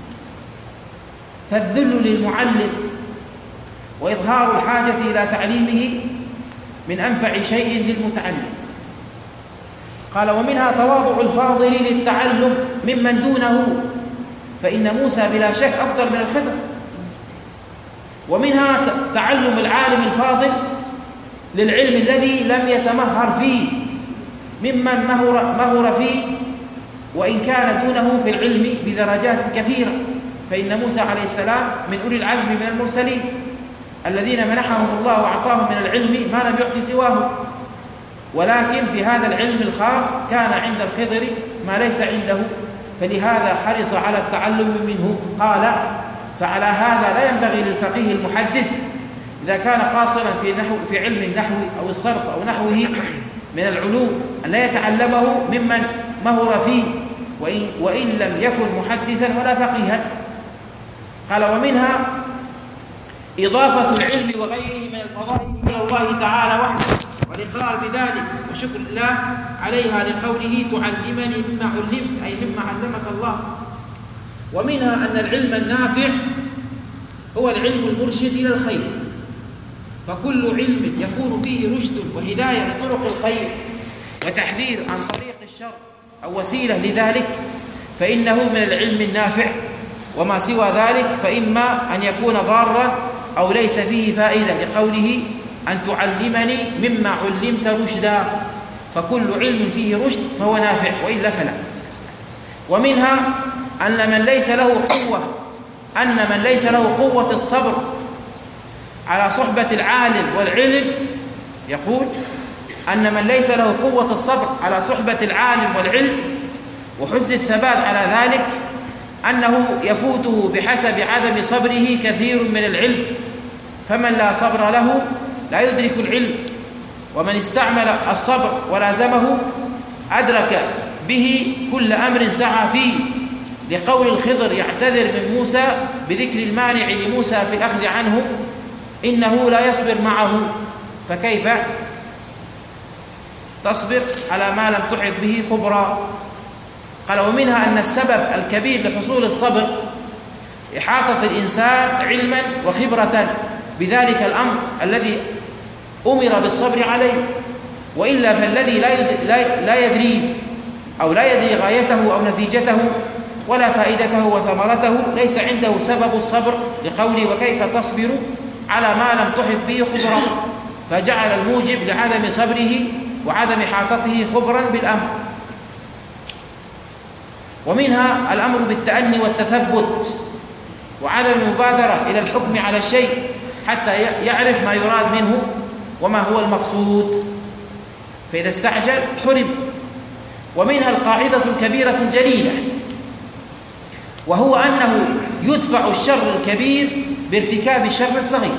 فالذل للمعلم وإظهار الحاجة إلى تعليمه من أنفع شيء للمتعلم. قال: ومنها تواضع الفاضل للتعلم ممن دونه، فإن موسى بلا شك أفضل من الخضر. ومنها تعلم العالم الفاضل للعلم الذي لم يتمهر فيه ممن مهر, مهر فيه وإن كان دونه في العلم بدرجات كثيرة، فإن موسى عليه السلام من أولي العزم من المرسلين الذين منحهم الله وأعطاهم من العلم ما لم يعط سواه، ولكن في هذا العلم الخاص كان عند الخضر ما ليس عنده، فلهذا حرص على التعلم منه. قال: فعلى هذا لا ينبغي للفقيه المحدث إذا كان قاصرا في نحو في علم النحو أو الصرف أو نحوه من العلوم أن لا يتعلمه ممن مهر فيه وإن, وإن لم يكن محدثا ولا فقيها. قال: ومنها إضافة العلم وغيره من الفضائل إلى الله تعالى وحده، والإقرار بذلك وشكر الله عليها، لقوله: تعلمني مما علمت، أي مما علمك الله. ومنها أن العلم النافع هو العلم المرشد إلى الخير، فكل علم يكون فيه رشد وهداية لطرق الخير وتحذير عن طريق الشر أو وسيلة لذلك فإنه من العلم النافع، وما سوى ذلك فإما أن يكون ضارا أو ليس فيه فائدة، لقوله: أن تعلمني مما علمت رشدا، فكل علم فيه رشد فهو نافع وإلا فلا. ومنها أن من ليس له قوة أن من ليس له قوة الصبر على صحبة العالم والعلم، يقول أن من ليس له قوة الصبر على صحبة العالم والعلم وحسن الثبات على ذلك أنه يفوته بحسب عدم صبره كثير من العلم، فمن لا صبر له لا يدرك العلم، ومن استعمل الصبر ولازمه أدرك به كل أمر سعى فيه، لقول الخضر يعتذر من موسى بذكر المانع لموسى في الأخذ عنه إنه لا يصبر معه، فكيف تصبر على ما لم تحط به خبرا. قال: ومنها أن السبب الكبير لحصول الصبر إحاطة الإنسان علما وخبرة بذلك الأمر الذي أمر بالصبر عليه، وإلا فالذي لا يدري أو لا يدري غايته أو نتيجته ولا فائدته وثمرته ليس عنده سبب الصبر، لقوله: وكيف تصبر على ما لم تحط به خبرا، فجعل الموجب لعدم صبره وعدم إحاطته خبرا بالأمر. ومنها الأمر بالتأني والتثبت وعدم المبادرة إلى الحكم على الشيء حتى يعرف ما يراد منه وما هو المقصود، فإذا استعجل حرم. ومنها القاعدة الكبيرة الجليلة، وهو أنه يدفع الشر الكبير بارتكاب الشر الصغير،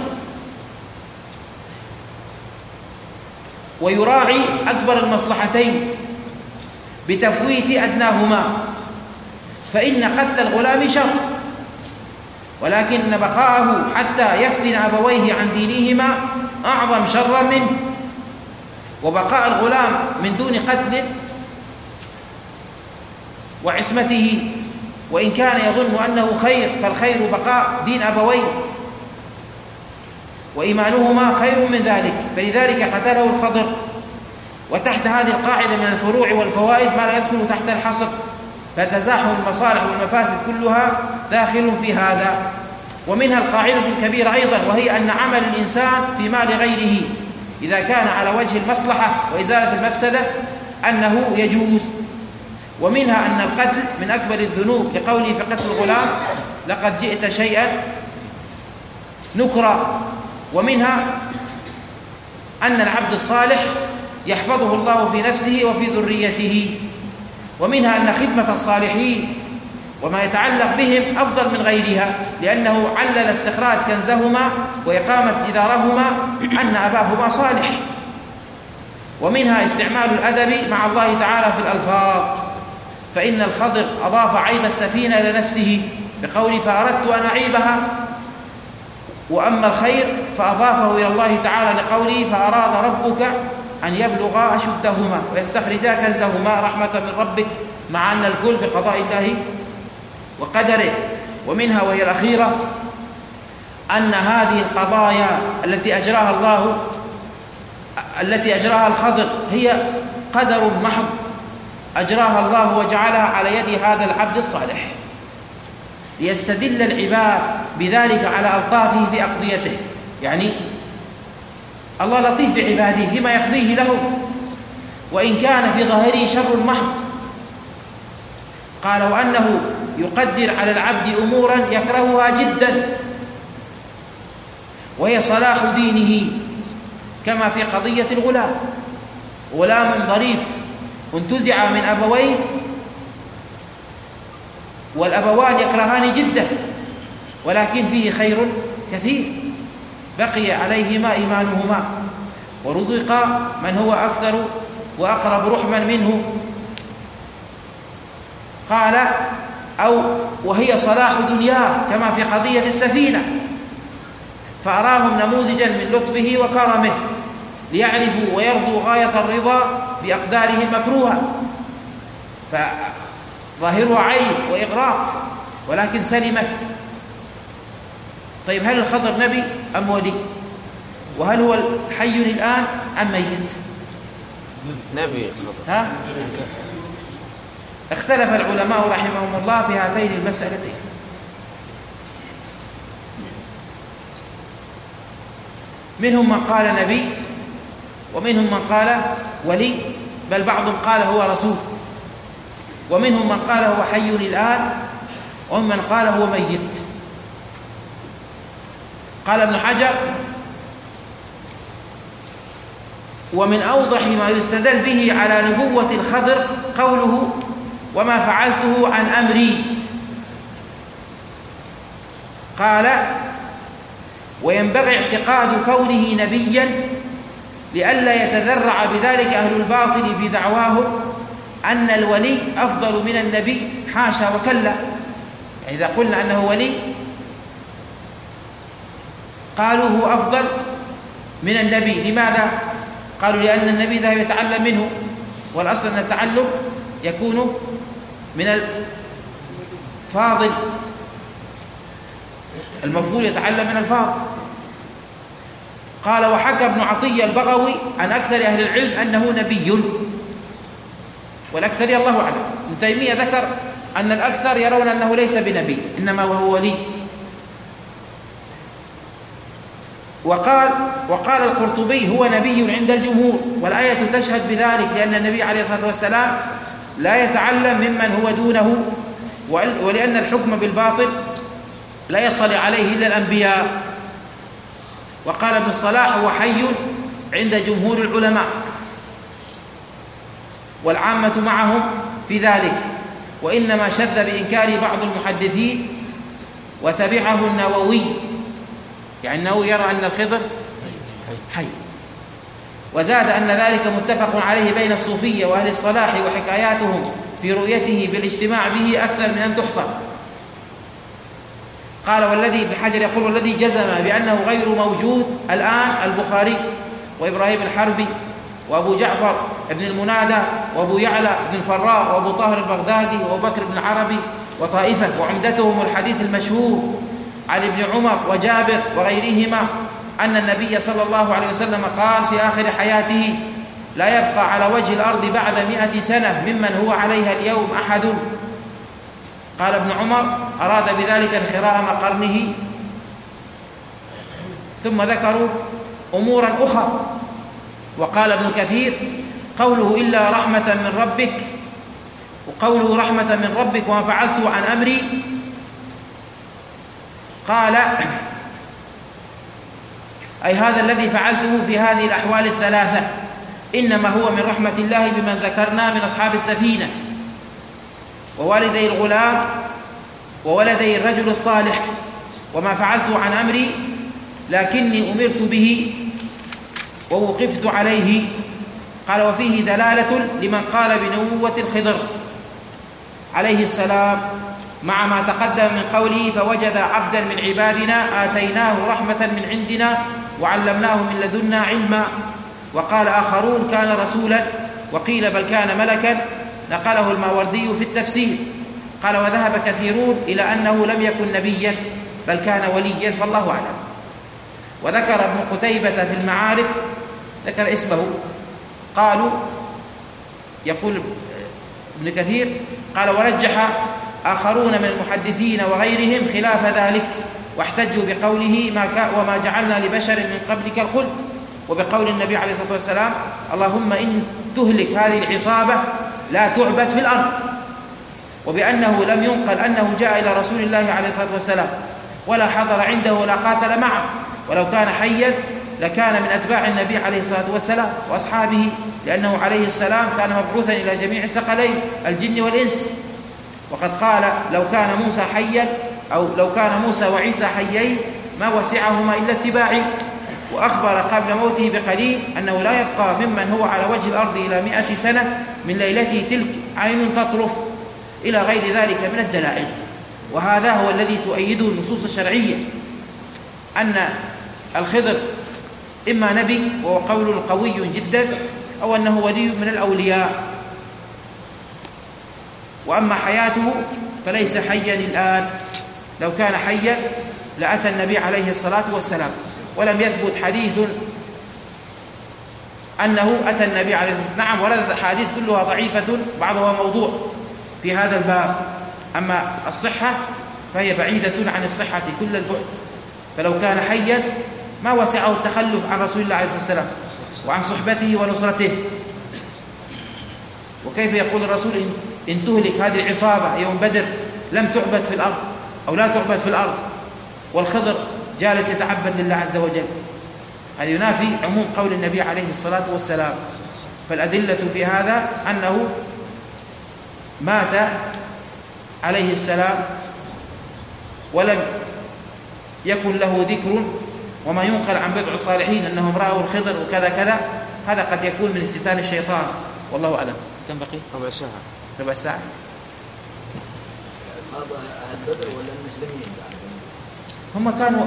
ويراعي أكبر المصلحتين بتفويت أدناهما، فإن قتل الغلام شر، ولكن بقاءه حتى يفتن أبويه عن دينهما أعظم شرا منه، وبقاء الغلام من دون قتل وعصمته وإن كان يظن أنه خير فالخير بقاء دين أبويه وإيمانهما خير من ذلك، فلذلك قتله الخضر. وتحت هذه القاعدة من الفروع والفوائد ما لا يدخل تحت الحصر، فتزاحم المصالح والمفاسد كلها داخل في هذا. ومنها القاعدة الكبيرة أيضا، وهي أن عمل الإنسان في مال غيره إذا كان على وجه المصلحة وإزالة المفسدة أنه يجوز. ومنها أن القتل من أكبر الذنوب لقوله في قتل الغلام لقد جئت شيئا نكرا. ومنها أن العبد الصالح يحفظه الله في نفسه وفي ذريته. ومنها أن خدمة الصالحين وما يتعلق بهم أفضل من غيرها، لأنه علل استخراج كنزهما وإقامة جدارهما أن أباهما صالح. ومنها استعمال الأدب مع الله تعالى في الألفاظ، فإن الخضر أضاف عيب السفينة إلى نفسه بقول فأردت أن أعيبها، وأما الخير فأضافه إلى الله تعالى لقوله فأراد ربك أن يبلغا أشدهما ويستخرجا كنزهما رحمة من ربك، مع أن الكل بقضاء الله وقدره. ومنها وهي الأخيرة أن هذه القضايا التي أجراها الله التي أجراها الخضر هي قدر محض أجراها الله وجعلها على يد هذا العبد الصالح، ليستدل العباد بذلك على ألطافه في أقضيته. يعني الله لطيف بعباده فيما يقضيه لهم، وإن كان في ظاهره شر محض. قال وأنه يقدر على العبد أمورا يكرهها جدا، وهي صلاح دينه، كما في قضية الغلام. غلام ظريف انتزع من أبويه والأبوان يكرهان جدا، ولكن فيه خير كثير بقي عليهما إيمانهما، ورزق من هو أكثر وأقرب رحما منه. قال أو وهي صلاح دنياه، كما في قضية السفينة، فأراهم نموذجا من لطفه وكرمه ليعرفوا ويرضوا غاية الرضا بأقداره المكروهة، فظاهرها عيب وإغراق ولكن سلمت. طيب هل الخضر نبي أم ولي؟ وهل هو حي الآن أم ميت؟ نبي. ها؟ اختلف العلماء رحمهم الله في هاتين المسألتين. منهم من قال نبي، ومنهم من قال ولي، بل بعضهم قال هو رسول، ومنهم من قال هو حي الآن، ومن قال هو ميت. قال ابن حجر ومن أوضح ما يستدل به على نبوة الخضر قوله وما فعلته عن أمري. قال وينبغي اعتقاد كونه نبيا لئلا يتذرع بذلك أهل الباطل في دعواهم أن الولي أفضل من النبي، حاشا وكلا. يعني إذا قلنا أنه ولي قالوا هو أفضل من النبي. لماذا؟ قالوا لأن النبي ذهب يتعلم منه، والأصل أن التعلم يكون من الفاضل، المفضول يتعلم من الفاضل. قال وحكى ابن عطية البغوي عن أكثر أهل العلم أنه نبي، والأكثر الله أعلم. ابن تيمية ذكر أن الأكثر يرون أنه ليس بنبي إنما وهو ولي. وقال وقال القرطبي هو نبي عند الجمهور، والآية تشهد بذلك، لأن النبي عليه الصلاة والسلام لا يتعلم ممن هو دونه، ولأن الحكم بالباطل لا يطلع عليه إلا الأنبياء. وقال ابن الصلاح هو حي عند جمهور العلماء، والعامة معهم في ذلك، وإنما شذ بإنكار بعض المحدثين وتبعه النووي، يعني أنه يرى أن الخضر حي، وزاد أن ذلك متفق عليه بين الصوفية وأهل الصلاح، وحكاياتهم في رؤيته بالاجتماع به أكثر من أن تحصى. قال والذي ابن حجر يقول والذي جزم بأنه غير موجود الآن البخاري وإبراهيم الحربي وأبو جعفر ابن المنادى وأبو يعلى بن الفراء وأبو طاهر البغدادي وأبو بكر بن العربي وطائفة، وعمدتهم الحديث المشهور عن ابن عمر وجابر وغيرهما أن النبي صلى الله عليه وسلم قال في آخر حياته: لا يبقى على وجه الأرض بعد مئة سنة ممن هو عليها اليوم أحد. قال ابن عمر: أراد بذلك انخرام قرنه. ثم ذكروا أمورا أخرى. وقال ابن كثير: قوله إلا رحمة من ربك، وقوله رحمة من ربك وما فعلت عن أمري، قال أي هذا الذي فعلته في هذه الأحوال الثلاثة إنما هو من رحمة الله بمن ذكرنا من أصحاب السفينة ووالدي الغلام وولدي الرجل الصالح. وما فعلت عن أمري لكني أمرت به ووقفت عليه. قال: وفيه دلالة لمن قال بنبوة الخضر عليه السلام مع ما تقدم من قوله: فوجد عبدا من عبادنا آتيناه رحمة من عندنا وعلمناه من لدنا علما. وقال آخرون: كان رسولا، وقيل بل كان ملكا، نقله الماوردي في التفسير. قال: وذهب كثيرون إلى أنه لم يكن نبيا بل كان وليا، فالله أعلم. وذكر ابن قتيبة في المعارف، ذكر اسمه، قالوا يقول ابن كثير قال: ورجح آخرون من المحدثين وغيرهم خلاف ذلك، واحتجوا بقوله ما وما جعلنا لبشر من قبلك الخلد، وبقول النبي عليه الصلاة والسلام: اللهم إن تهلك هذه العصابة لا تعبد في الأرض، وبأنه لم ينقل أنه جاء إلى رسول الله عليه الصلاة والسلام ولا حضر عنده ولا قاتل معه، ولو كان حيا لكان من أتباع النبي عليه الصلاة والسلام وأصحابه، لأنه عليه السلام كان مبعوثا إلى جميع الثقلين الجن والإنس. وقد قال: لو كان موسى حيا أو لو كان موسى وعيسى حيين ما وسعهما إلا اتباعي. وأخبر قبل موته بقليل أنه لا يبقى ممن هو على وجه الأرض إلى مئة سنة من ليلته تلك عين تطرف، إلى غير ذلك من الدلائل. وهذا هو الذي تؤيده النصوص الشرعية أن الخضر إما نبي وهو قول قوي جدا، أو أنه ولي من الأولياء. وأما حياته فليس حيا الآن، لو كان حيا لأتى النبي عليه الصلاة والسلام، ولم يثبت حديث أنه أتى النبي عليه الصلاة والسلام. نعم، وردت الحديث كلها ضعيفة بعضها موضوع في هذا الباب، أما الصحة فهي بعيدة عن الصحة كل البعد. فلو كان حيا ما وسعه التخلف عن رسول الله عليه الصلاة والسلام وعن صحبته ونصرته. وكيف يقول الرسول إن تهلك هذه العصابة يوم بدر لم تعبد في الأرض أو لا تعبد في الأرض، والخضر جالس يتعبد لله عز وجل؟ هذا ينافي عموم قول النبي عليه الصلاة والسلام. فالأدلة في هذا أنه مات عليه السلام ولم يكن له ذكر. وما ينقل عن بضع الصالحين أنهم رأوا الخضر وكذا كذا، هذا قد يكون من افتتان الشيطان، والله أعلم. كم بقي؟ ربع ساعة. ربع ساعة. أهل بدر ولا المسلمين؟ هم كانوا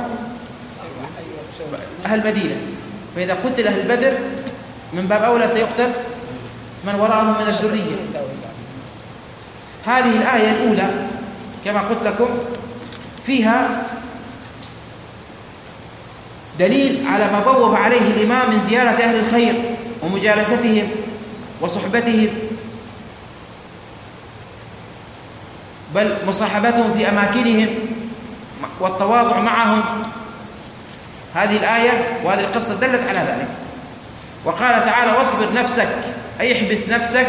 أهل مدينة، فإذا قتل أهل بدر من باب أولى سيقتل من وراءهم من الذرية. هذه الآية الأولى كما قلت لكم فيها دليل على ما بوب عليه الإمام من زيارة أهل الخير ومجالستهم وصحبتهم، بل مصاحبتهم في أماكنهم والتواضع معهم. هذه الآية وهذه القصة دلت على ذلك. وقال تعالى: واصبر نفسك، أي احبس نفسك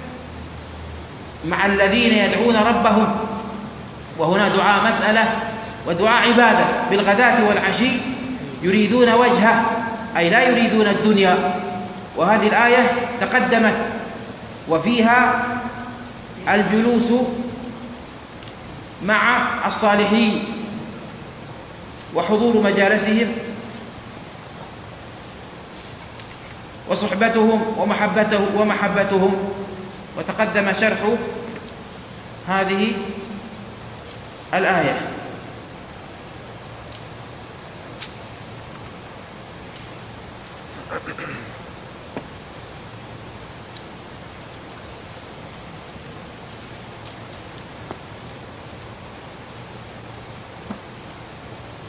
مع الذين يدعون ربهم. وهنا دعاء مسألة ودعاء عبادة بالغداة والعشي يريدون وجهه، أي لا يريدون الدنيا. وهذه الآية تقدمت وفيها الجلوس مع الصالحين وحضور مجالسهم وصحبتهم ومحبته ومحبتهم. وتقدم شرح هذه الآية.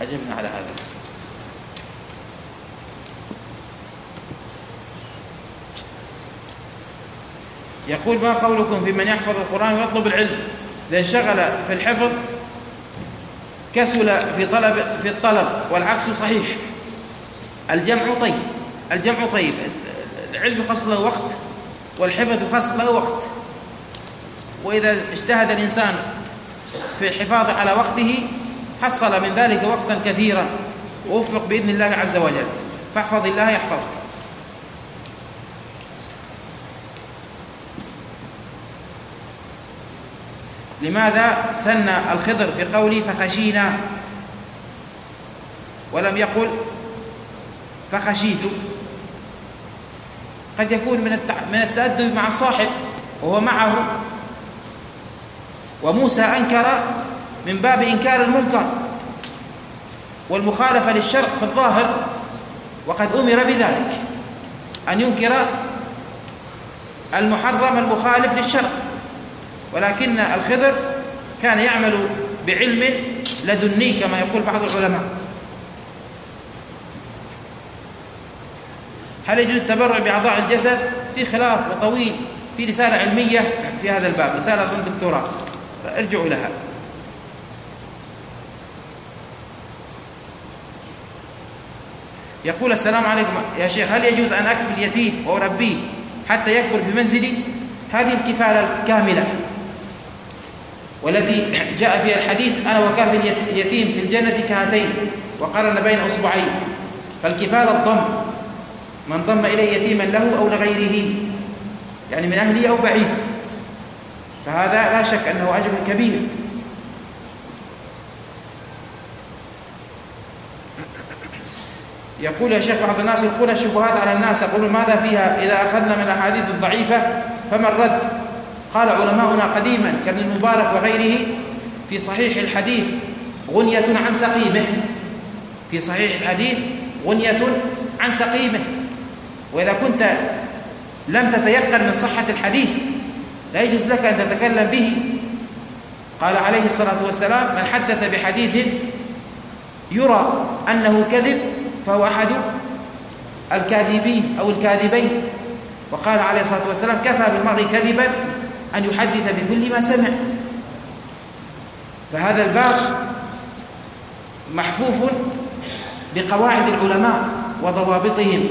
أجبنا على هذا. يقول: ما قولكم في من يحفظ القرآن ويطلب العلم إذا انشغل في الحفظ كسل في طلب في الطلب، والعكس صحيح. الجمع طيب، الجمع طيب، العلم يخصص له وقت والحفظ يخصص له وقت، وإذا اجتهد الإنسان في الحفاظ على وقته حصل من ذلك وقتا كثيرا ووفق بإذن الله عز وجل. فاحفظ الله يحفظك. لماذا ثنى الخضر في قوله فخشينا ولم يقل فخشيت؟ قد يكون من التأدب مع الصاحب وهو معه، وموسى أنكر من باب إنكار المنكر والمخالفة للشرع في الظاهر، وقد أمر بذلك أن ينكر المحرم المخالف للشرع، ولكن الخضر كان يعمل بعلم لدني كما يقول بعض العلماء. هل يجوز التبرع بأعضاء الجسد؟ في خلاف وطويل، في رسالة علمية في هذا الباب، رسالة ضمن دكتوراه، ارجعوا لها. يقول: السلام عليكم يا شيخ، هل يجوز أن أكفل اليتيم وأربيه حتى يكبر في منزلي؟ هذه الكفالة الكاملة والتي جاء فيها الحديث: أنا وكافل اليتيم في الجنة كهاتين، وقارن بين أصبعين. فالكفالة الضم، من ضم إليه يتيما له أو لغيره، يعني من أهله أو بعيد، فهذا لا شك أنه أجر كبير. يقول: يا شيخ، بعض الناس يلقون الشبهات على الناس، يقولون ماذا فيها إذا أخذنا من الأحاديث الضعيفة؟ فما الرد؟ قال علماؤنا قديما كابن المبارك وغيره: في صحيح الحديث غنية عن سقيمه، في صحيح الحديث غنية عن سقيمه. وإذا كنت لم تتيقن من صحة الحديث لا يجوز لك أن تتكلم به. قال عليه الصلاة والسلام: من حدث بحديث يرى أنه كذب فهو أحد الكاذبين أو الكاذبين. وقال عليه الصلاة والسلام: كفى بالمرء كذبا أن يحدث بكل ما سمع. فهذا الباب محفوف بقواعد العلماء وضوابطهم،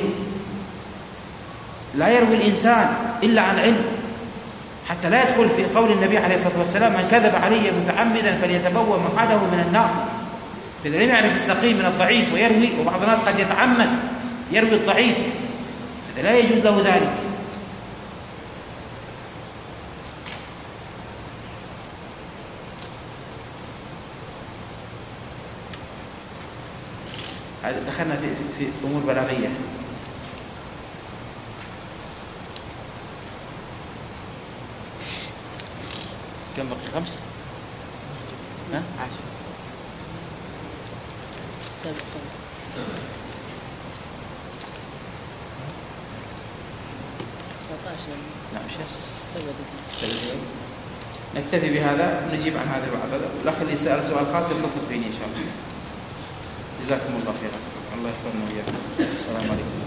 لا يروي الإنسان إلا عن علم، حتى لا يدخل في قول النبي عليه الصلاة والسلام: من كذب علي متعمدا فليتبوأ مقعده من النار. فإذا لم يعرف السقيم من الضعيف ويروي، وبعض الناس قد يتعمد يروي الضعيف، هذا لا يجوز له ذلك. دخلنا في, في أمور بلاغية. كم بقي؟ خمس؟ ها؟ عشر. سبع سبع سبعة عشر. نعم شيخ. سبع دقائق. نكتفي بهذا، نجيب عن هذا البعض. الأخ اللي سأل سؤال خاص يتصل فيني إن شاء الله. جزاكم الله خيرا. الله يحفظنا وإياكم. السلام عليكم.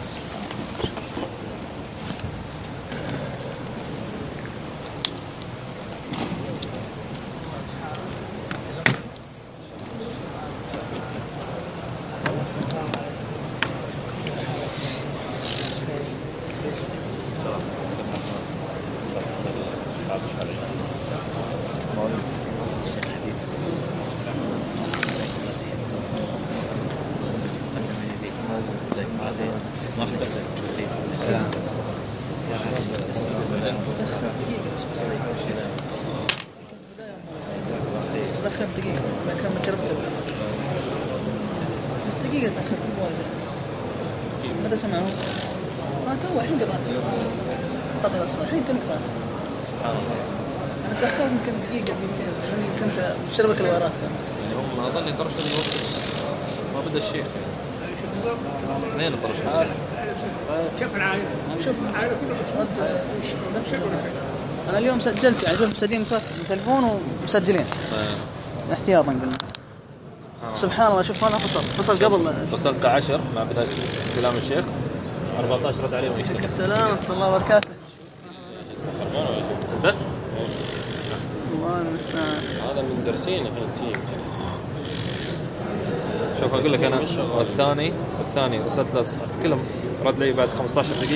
شربك الوارات كان يعني هم اظن يطرشوا الوقت ما بدا الشيخ اثنين يطرشوا كيف العائله شوف العائله انا اليوم سجلت يعني شوف مسجلين مسجلين ومسجلين احتياطا قلنا سبحان الله. شوف أنا فصل فصل قبل وصلت عشر مع بداية كلام الشيخ، أربعة عشر رد عليه ويشتغل. السلام ورحمة الله وبركاته. ده الله المستعان. هذا من درسين الحين تيم. شوف أقول لك أنا، والثاني والثاني رسلت له كلهم رد لي بعد خمسة عشر دقيقة.